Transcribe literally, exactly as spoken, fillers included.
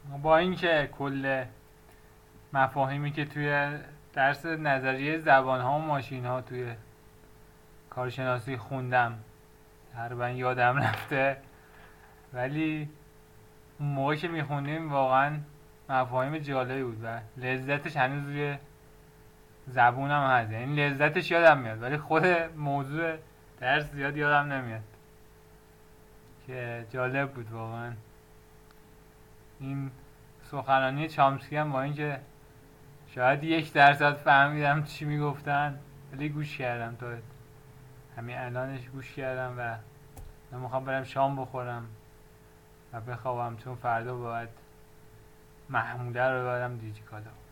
با اینکه کل مفاهیمی که توی درس نظریه زبان ها و ماشین ها توی کارشناسی خوندم تقریبا یادم رفته، ولی اون موقع که میخوندیم واقعا مفاهیم جالبی بود و لذتش هنوز روی زبونم هست. یعنی لذتش یادم میاد ولی خود موضوع درس زیاد یادم نمیاد، که جالب بود واقعا. این سخنرانی چامسکی هم با اینکه شاید یک درصد فهمیدم چی میگفتن ولی گوش کردم، تا همین الانش گوش کردم و من میخوام برم شام بخورم و بخوابم، چون فردا باید محموده رو ببرم دیجیکالا.